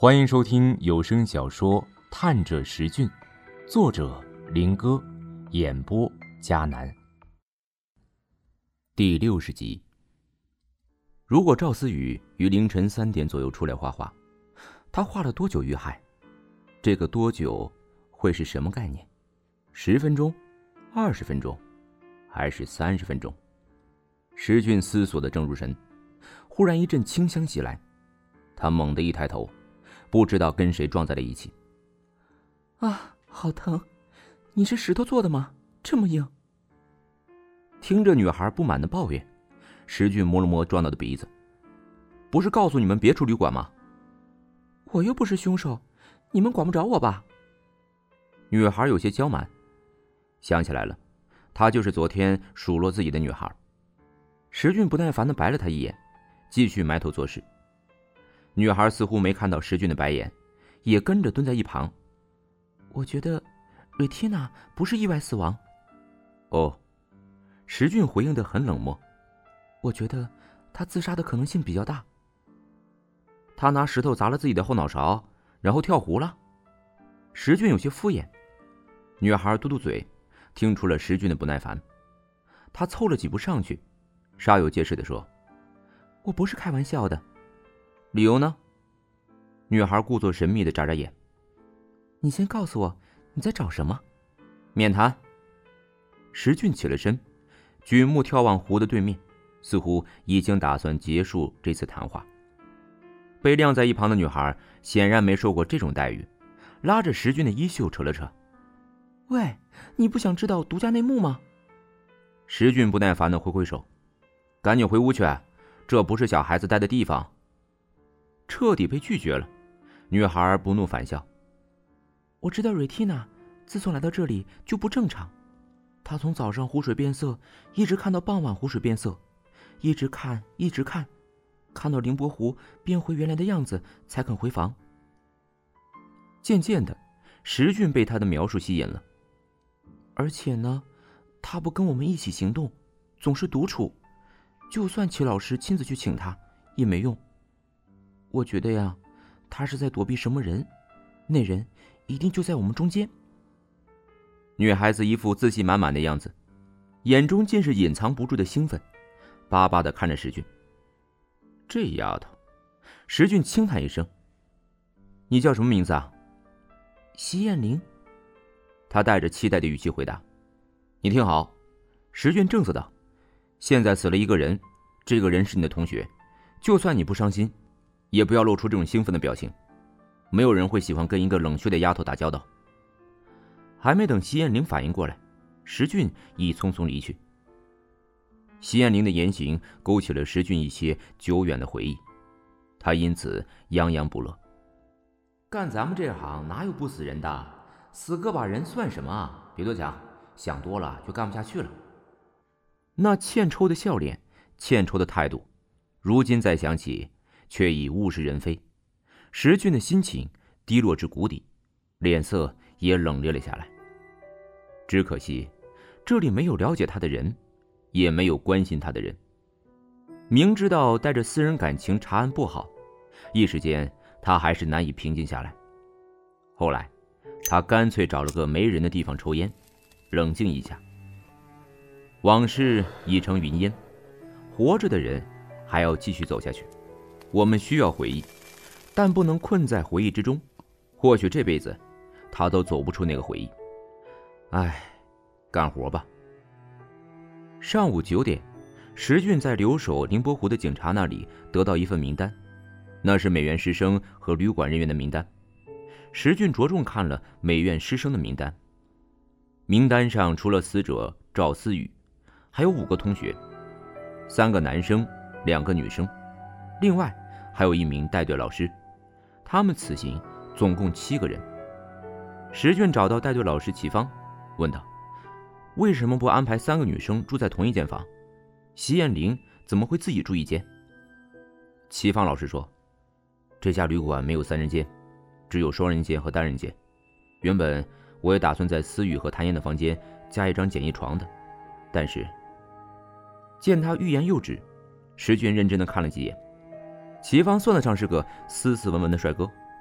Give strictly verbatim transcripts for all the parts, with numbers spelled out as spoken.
欢迎收听有声小说《探者石俊》，作者林哥，演播迦南。第六十集。如果赵思雨于凌晨三点左右出来画画，他画了多久遇害？这个多久会是什么概念？十分钟？二十分钟？还是三十分钟？石俊思索的正入神，忽然一阵清香袭来，他猛地一抬头，不知道跟谁撞在了一起。 啊，好疼！你是石头做的吗？这么硬。 听着女孩不满的抱怨，石俊摸了摸撞到的鼻子。不是告诉你们别出旅馆吗？ 我又不是凶手，你们管不着我吧？ 女孩有些娇蛮，想起来了，她就是昨天数落自己的女孩。石俊不耐烦地白了她一眼，继续埋头做事。女孩似乎没看到石俊的白眼，也跟着蹲在一旁。 我觉得瑞缇娜不是意外死亡。 哦，石俊回应得很冷漠。 我觉得她自杀的可能性比较大。 她拿石头砸了自己的后脑勺，然后跳湖了。石俊有些敷衍。女孩嘟嘟嘴，听出了石俊的不耐烦。她凑了几步上去，煞有介事地说： 我不是开玩笑的。 理由呢？女孩故作神秘地眨眨眼。 你先告诉我你在找什么。 面谈。石俊起了身，举目眺望湖的对面，似乎已经打算结束这次谈话。被晾在一旁的女孩显然没受过这种待遇，拉着石俊的衣袖扯了扯。 喂，你不想知道独家内幕吗？ 石俊不耐烦地挥挥手，赶紧回屋去，这不是小孩子待的地方。彻底被拒绝了，女孩不怒反笑。 我知道瑞缇娜自从来到这里就不正常，她从早上湖水变色一直看到傍晚湖水变色，一直看一直看，看到凌波湖变回原来的样子才肯回房。 渐渐的，石俊被她的描述吸引了。 而且呢，她不跟我们一起行动，总是独处，就算齐老师亲自去请她也没用。我觉得呀，他是在躲避什么人，那人一定就在我们中间。 女孩子一副自信满满的样子，眼中尽是隐藏不住的兴奋，巴巴地看着石俊。这丫头，石俊轻叹一声：你叫什么名字啊？ 席艳玲。 他带着期待的语气回答。你听好，石俊正色道：现在死了一个人，这个人是你的同学，就算你不伤心，也不要露出这种兴奋的表情，没有人会喜欢跟一个冷血的丫头打交道。还没等席艳玲反应过来，石俊已匆匆离去。席艳玲的言行勾起了石俊一些久远的回忆，他因此洋洋不乐。干咱们这行哪有不死人的，死个把人算什么啊？别多讲，想多了就干不下去了。那欠抽的笑脸，欠抽的态度，如今再想起却已物是人非。石俊的心情低落至谷底，脸色也冷冽了下来。只可惜这里没有了解他的人，也没有关心他的人。明知道带着私人感情查案不好，一时间他还是难以平静下来。后来他干脆找了个没人的地方抽烟，冷静一下。往事已成云烟，活着的人还要继续走下去。我们需要回忆，但不能困在回忆之中，或许这辈子他都走不出那个回忆。唉，干活吧。上午九点，石俊在留守凌波湖的警察那里得到一份名单，那是美院师生和旅馆人员的名单。石俊着重看了美院师生的名单，名单上除了死者赵思雨，还有五个同学，三个男生，两个女生，另外还有一名带队老师，他们此行总共七个人。石俊找到带队老师齐芳，问道：为什么不安排三个女生住在同一间房？席艳玲怎么会自己住一间？齐芳老师说：这家旅馆没有三人间，只有双人间和单人间。原本我也打算在思雨和谭燕的房间加一张简易床的，但是……见他欲言又止，石俊认真地看了几眼。齐芳算得上是个斯斯文文的帅哥，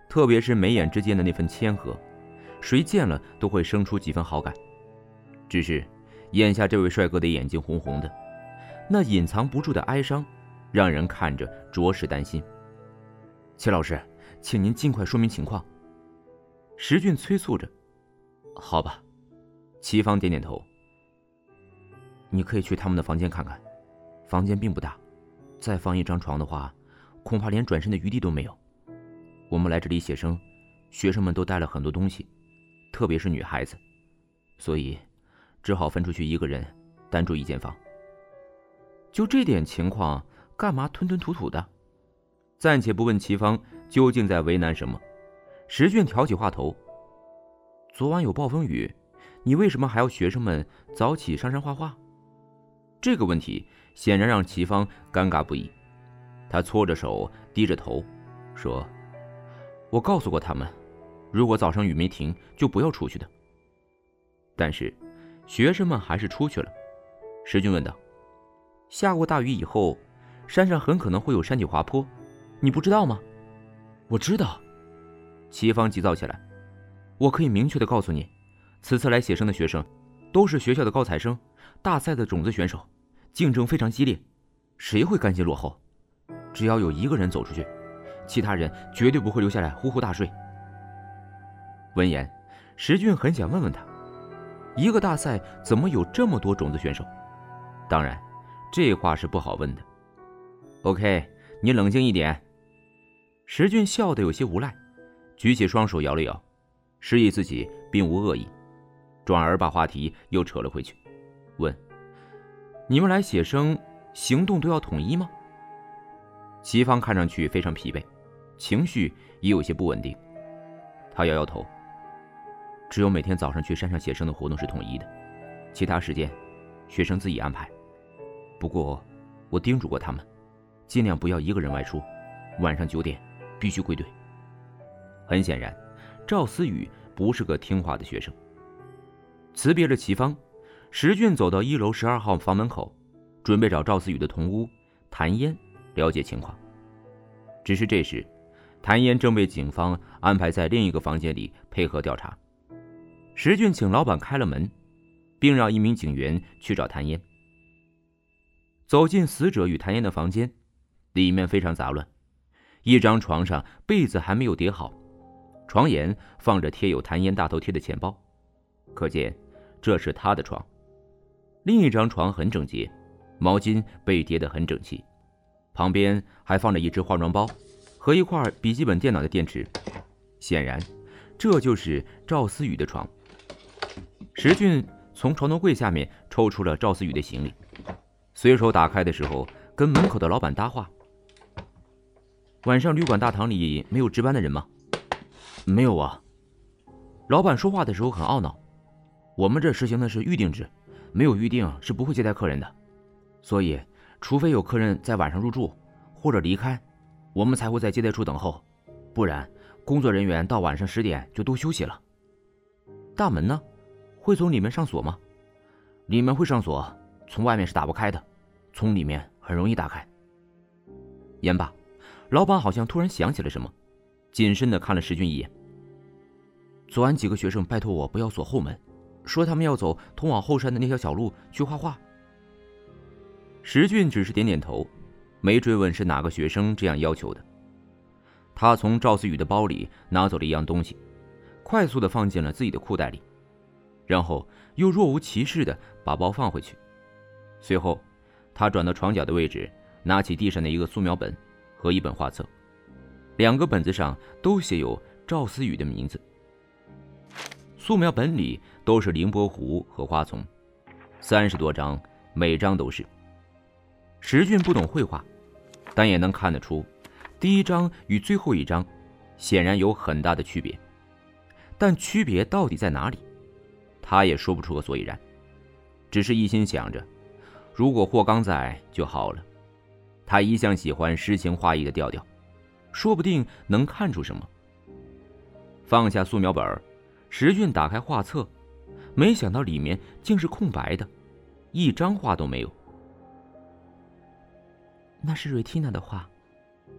特别是眉眼之间的那份谦和，谁见了都会生出几分好感。只是眼下这位帅哥的眼睛红红的，那隐藏不住的哀伤让人看着着实担心。齐老师，请您尽快说明情况。石俊催促着。好吧。齐芳点点头。你可以去他们的房间看看，房间并不大，再放一张床的话，恐怕连转身的余地都没有。我们来这里写生，学生们都带了很多东西，特别是女孩子，所以只好分出去一个人单住一间房。就这点情况，干嘛吞吞吐吐的？暂且不问齐芳究竟在为难什么，石俊挑起话头。昨晚有暴风雨，你为什么还要学生们早起上山画画？这个问题显然让齐芳尴尬不已。他搓着手，低着头说，我告诉过他们，如果早上雨没停，就不要出去的。但是学生们还是出去了。石俊问道，下过大雨以后，山上很可能会有山体滑坡，你不知道吗？我知道。齐芳急躁起来，我可以明确地告诉你，此次来写生的学生都是学校的高材生，大赛的种子选手，竞争非常激烈，谁会甘心落后？只要有一个人走出去，其他人绝对不会留下来呼呼大睡。闻言，石俊很想问问他，一个大赛怎么有这么多种子选手？当然，这话是不好问的。OK， 你冷静一点。石俊笑得有些无赖，举起双手摇了摇，示意自己并无恶意，转而把话题又扯了回去，问，你们来写生，行动都要统一吗？齐芳看上去非常疲惫，情绪也有些不稳定。他摇摇头，只有每天早上去山上写生的活动是统一的，其他时间学生自己安排。不过我叮嘱过他们，尽量不要一个人外出，晚上九点必须归队。很显然，赵思雨不是个听话的学生。辞别了齐芳，石俊走到一楼十二号房门口，准备找赵思雨的同屋谭嫣了解情况。只是这时，谭嫣正被警方安排在另一个房间里配合调查。石俊请老板开了门，并让一名警员去找谭嫣。走进死者与谭嫣的房间，里面非常杂乱，一张床上被子还没有叠好，床沿放着贴有谭嫣大头贴的钱包，可见这是她的床。另一张床很整洁，毛巾被叠得很整齐，旁边还放着一只化妆包和一块笔记本电脑的电池，显然这就是赵思雨的床。石俊从床头柜下面抽出了赵思雨的行李，随手打开的时候跟门口的老板搭话，晚上旅馆大堂里没有值班的人吗？没有啊。老板说话的时候很懊恼，我们这实行的是预定制，没有预定是不会接待客人的，所以除非有客人在晚上入住或者离开，我们才会在接待处等候，不然工作人员到晚上十点就都休息了。大门呢？会从里面上锁吗？里面会上锁，从外面是打不开的，从里面很容易打开。言罢，老板好像突然想起了什么，谨慎地看了石俊一眼。昨晚几个学生拜托我不要锁后门，说他们要走通往后山的那条小路去画画。石俊只是点点头，没追问是哪个学生这样要求的。他从赵思雨的包里拿走了一样东西，快速地放进了自己的裤袋里，然后又若无其事地把包放回去。随后他转到床角的位置，拿起地上的一个素描本和一本画册，两个本子上都写有赵思雨的名字。素描本里都是凌波湖和花丛，三十多张，每张都是。石俊不懂绘画，但也能看得出第一张与最后一张显然有很大的区别，但区别到底在哪里，他也说不出个所以然，只是一心想着如果霍刚在就好了。他一向喜欢诗情画意的调调，说不定能看出什么。放下素描本，石俊打开画册，没想到里面竟是空白的，一张画都没有。那是瑞缇娜的画，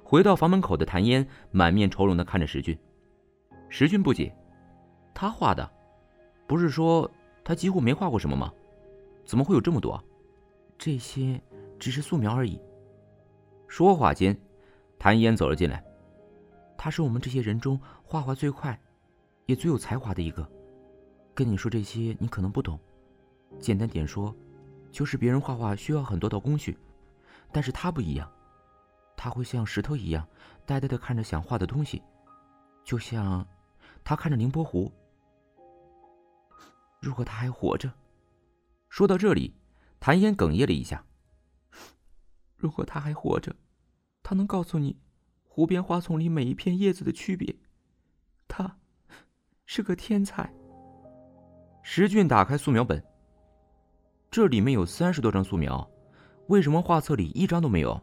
回到房门口的谭嫣满面愁容地看着石俊。石俊不解，他画的，不是说他几乎没画过什么吗？怎么会有这么多？ 这些只是素描而已。 说话间，谭嫣走了进来。 他是我们这些人中画画最快，也最有才华的一个。跟你说这些你可能不懂，简单点说，就是别人画画需要很多道工序，但是他不一样，他会像石头一样呆呆地看着想画的东西，就像他看着宁波湖。如果他还活着。 说到这里，谭嫣哽咽了一下。 如果他还活着，他能告诉你湖边花丛里每一片叶子的区别。他是个天才。 石俊打开素描本，这里面有三十多张素描，为什么画册里一张都没有？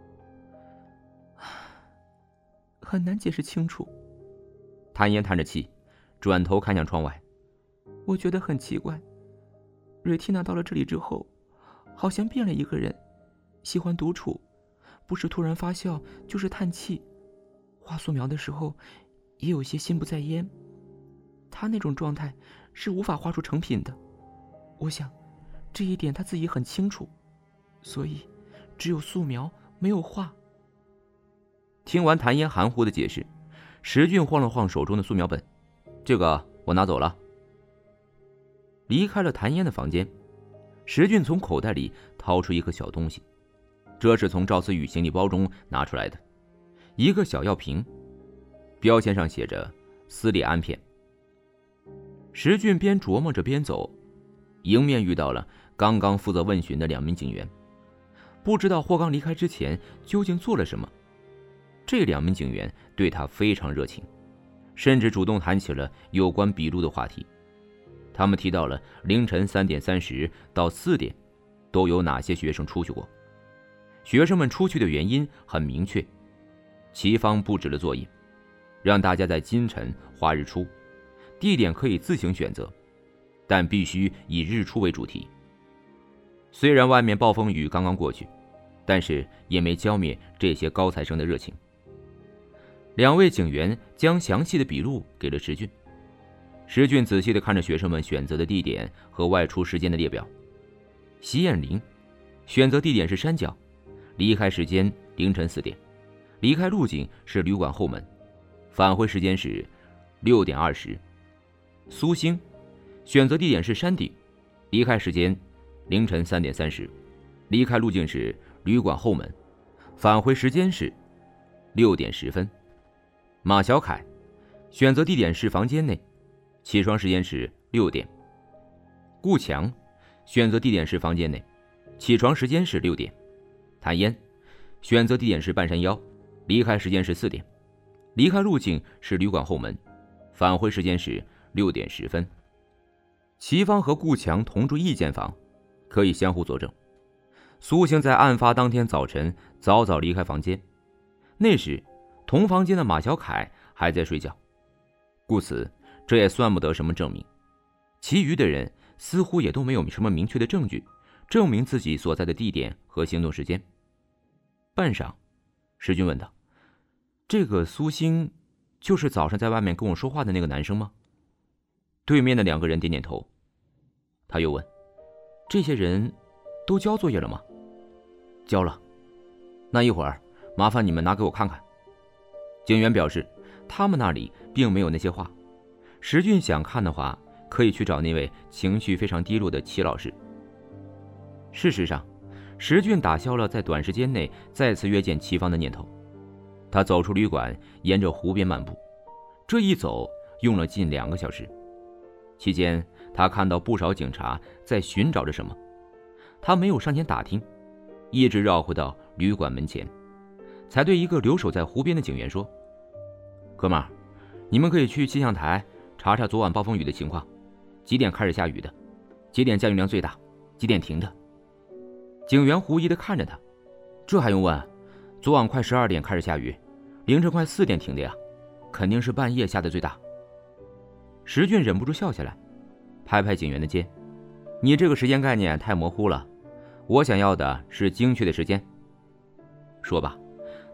很难解释清楚。 谭嫣叹着气，转头看向窗外。 我觉得很奇怪，瑞缇娜到了这里之后，好像变了一个人，喜欢独处，不是突然发笑，就是叹气。画素描的时候，也有些心不在焉。她那种状态是无法画出成品的。我想，这一点她自己很清楚，所以只有素描，没有画。 听完谭嫣含糊的解释，石俊晃了晃手中的素描本，这个我拿走了。离开了谭嫣的房间，石俊从口袋里掏出一个小东西，这是从赵思雨行李包中拿出来的，一个小药瓶，标签上写着斯列安片。石俊边琢磨着边走，迎面遇到了刚刚负责问询的两名警员。不知道霍刚离开之前究竟做了什么，这两名警员对他非常热情，甚至主动谈起了有关笔录的话题。他们提到了凌晨三点三十到四点都有哪些学生出去过，学生们出去的原因很明确，齐方布置了作业，让大家在今晨画日出，地点可以自行选择，但必须以日出为主题。虽然外面暴风雨刚刚过去，但是也没浇灭这些高材生的热情。两位警员将详细的笔录给了石俊。石俊仔细地看着学生们选择的地点和外出时间的列表。席艳玲选择地点是山脚，离开时间凌晨四点，离开路径是旅馆后门，返回时间是六点二十。苏星选择地点是山顶，离开时间凌晨三点三十，离开路径是旅馆后门，返回时间是六点十分。马小凯选择地点是房间内，起床时间是六点。顾强选择地点是房间内，起床时间是六点。谭嫣选择地点是半山腰，离开时间是四点，离开路径是旅馆后门，返回时间是六点十分。齐方和顾强同住一间房，可以相互作证。苏醒在案发当天早晨早早离开房间，那时同房间的马小凯还在睡觉，故此这也算不得什么证明。其余的人似乎也都没有什么明确的证据证明自己所在的地点和行动时间。半晌，石俊问道：“这个苏星就是早上在外面跟我说话的那个男生吗？”对面的两个人点点头。他又问：“这些人都交作业了吗？”“交了。”“那一会儿麻烦你们拿给我看看。”警员表示他们那里并没有那些画，石俊想看的话可以去找那位情绪非常低落的齐老师。事实上，石俊打消了在短时间内再次约见齐方的念头。他走出旅馆，沿着湖边漫步，这一走用了近两个小时。期间他看到不少警察在寻找着什么，他没有上前打听，一直绕回到旅馆门前，才对一个留守在湖边的警员说：“哥们儿，你们可以去气象台查查昨晚暴风雨的情况，几点开始下雨的，几点降雨量最大，几点停的。”警员狐疑地看着他：“这还用问？昨晚快十二点开始下雨，凌晨快四点停的呀，肯定是半夜下的最大。”石俊忍不住笑起来，拍拍警员的肩：“你这个时间概念太模糊了，我想要的是精确的时间。”说吧，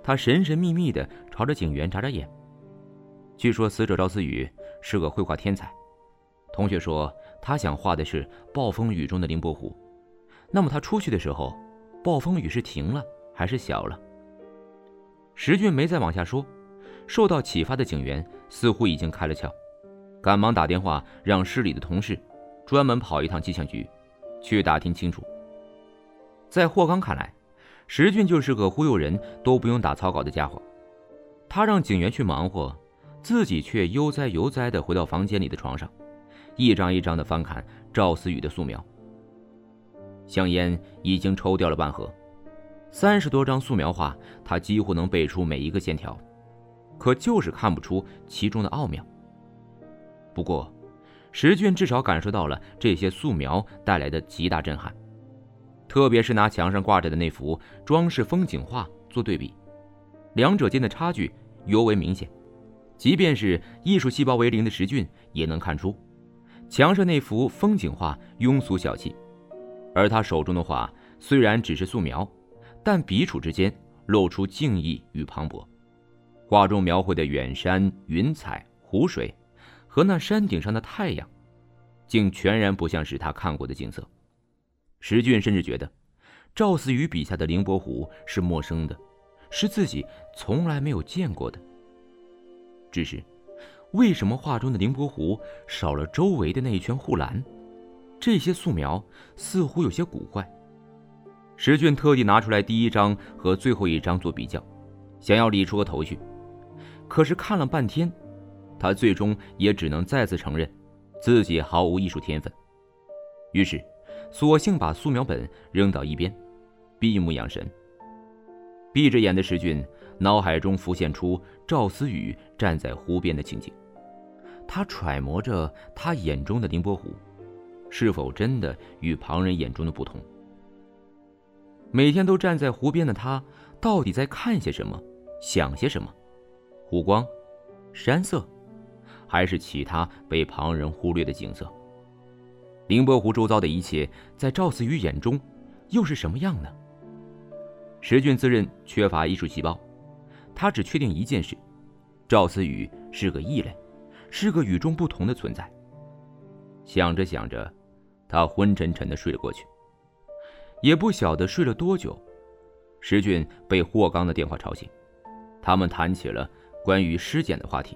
他神神秘秘地朝着警员眨眨眼。据说死者赵思雨是个绘画天才，同学说他想画的是暴风雨中的凌波湖。那么他出去的时候，暴风雨是停了还是小了？石俊没再往下说，受到启发的警员似乎已经开了窍，赶忙打电话让市里的同事专门跑一趟气象局，去打听清楚。在霍刚看来，石俊就是个忽悠人都不用打草稿的家伙。他让警员去忙活，自己却悠哉悠哉地回到房间里的床上，一张一张地翻看赵思雨的素描。香烟已经抽掉了半盒，三十多张素描画，他几乎能背出每一个线条，可就是看不出其中的奥妙。不过，石俊至少感受到了这些素描带来的极大震撼，特别是拿墙上挂着的那幅装饰风景画做对比，两者间的差距尤为明显。即便是艺术细胞为零的石俊也能看出，墙上那幅风景画庸俗小气，而他手中的画虽然只是素描，但笔触之间露出静意与磅礴。画中描绘的远山、云彩、湖水和那山顶上的太阳，竟全然不像是他看过的景色。石俊甚至觉得赵思雨笔下的凌波湖是陌生的，是自己从来没有见过的。只是为什么画中的凌波湖少了周围的那一圈护栏？这些素描似乎有些古怪。石俊特地拿出来第一张和最后一张做比较，想要理出个头绪。可是看了半天，他最终也只能再次承认自己毫无艺术天分。于是索性把素描本扔到一边，闭目养神。闭着眼的石俊脑海中浮现出赵思雨站在湖边的情景，他揣摩着他眼中的凌波湖是否真的与旁人眼中的不同。每天都站在湖边的他到底在看些什么，想些什么？湖光、山色，还是其他被旁人忽略的景色？凌波湖周遭的一切在赵思雨眼中又是什么样呢？石俊自认缺乏艺术细胞，他只确定一件事：赵思雨是个异类，是个与众不同的存在。想着想着，他昏沉沉地睡了过去。也不晓得睡了多久，石俊被霍刚的电话吵醒，他们谈起了关于尸检的话题。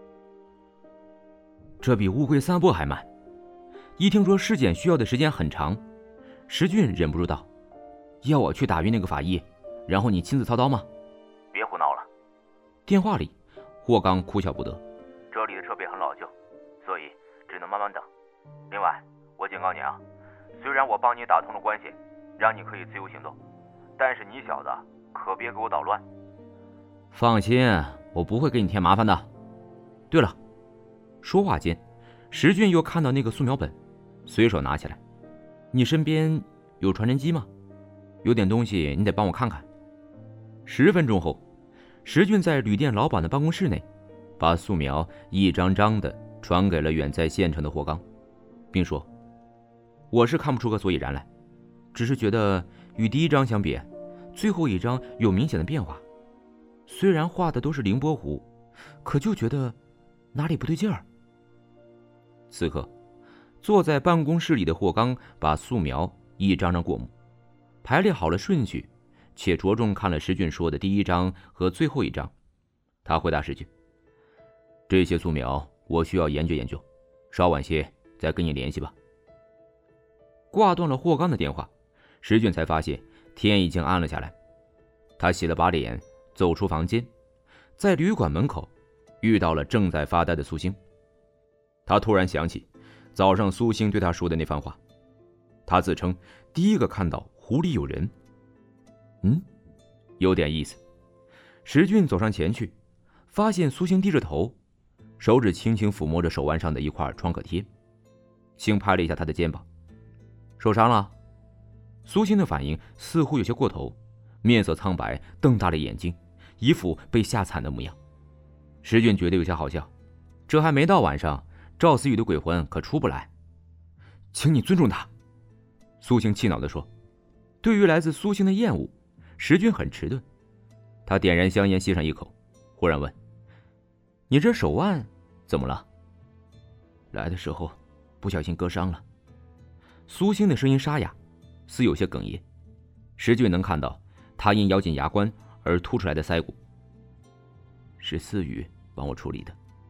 这比乌龟散步还慢。一听说尸检需要的时间很长，石俊忍不住道：“要我去打晕那个法医，然后你亲自操刀吗？”“ 别胡闹了。” 电话里，霍刚哭笑不得：“ 这里的设备很老旧，所以只能慢慢等。另外，我警告你啊，虽然我帮你打通了关系，让你可以自由行动，但是你小子可别给我捣乱。”“ 放心，我不会给你添麻烦的。对了。”说话间，石俊又看到那个素描本，随手拿起来：“你身边有传真机吗？有点东西你得帮我看看。”十分钟后，石俊在旅店老板的办公室内，把素描一张张的传给了远在县城的霍刚，并说：“我是看不出个所以然来，只是觉得与第一张相比，最后一张有明显的变化。虽然画的都是凌波湖，可就觉得哪里不对劲儿。”此刻，坐在办公室里的霍刚把素描一张张过目，排列好了顺序，且着重看了石俊说的第一张和最后一张。他回答石俊：“这些素描我需要研究研究，稍晚些再跟你联系吧。”挂断了霍刚的电话，石俊才发现天已经暗了下来。他洗了把脸，走出房间，在旅馆门口遇到了正在发呆的苏星。他突然想起早上苏星对他说的那番话，他自称第一个看到湖里有人。嗯，有点意思。石俊走上前去，发现苏星低着头，手指轻轻抚摸着手腕上的一块创可贴，轻拍了一下他的肩膀：“受伤了？”苏星的反应似乎有些过头，面色苍白，瞪大了眼睛，一副被吓惨的模样。石俊觉得有些好笑，这还没到晚上，赵思雨的鬼魂可出不来。“请你尊重他。”苏星气恼地说。对于来自苏星的厌恶，石俊很迟钝。 他点燃香烟吸上一口，忽然问：“你这手腕怎么了？” 来的时候不小心割伤了。 苏星的声音沙哑，似有些哽咽。石俊能看到他因咬紧牙关而凸出来的腮骨。 是思雨帮我处理的。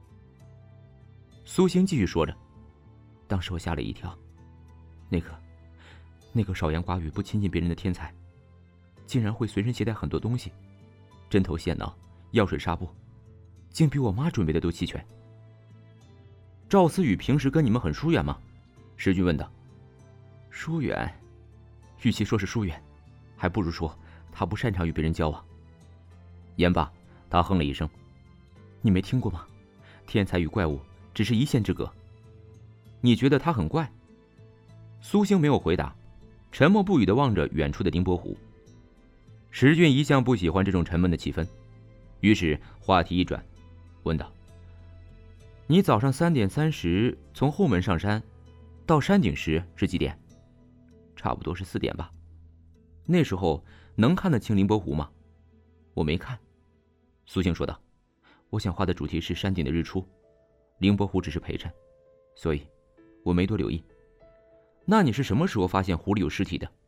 苏星继续说着：“ 当时我吓了一跳，那个那个少言寡语不亲近别人的天才，竟然会随身携带很多东西，针头线脑、药水纱布，竟比我妈准备的都齐全。” 赵思雨平时跟你们很疏远吗？石俊问道。 疏远，与其说是疏远，还不如说他不擅长与别人交往。 言罢，他哼了一声：“ 你没听过吗？天才与怪物只是一线之隔。” 你觉得他很怪？苏星没有回答，沉默不语地望着远处的宁波湖。石俊一向不喜欢这种沉闷的气氛，于是话题一转，问道：“你早上三点三十从后门上山，到山顶时是几点？”“ 差不多是四点吧。”“ 那时候能看得清宁波湖吗？”“ 我没看。” 苏星说道。 “我想画的主题是山顶的日出，宁波湖只是陪衬，所以我没多留意。”“ 那你是什么时候发现湖里有尸体的？”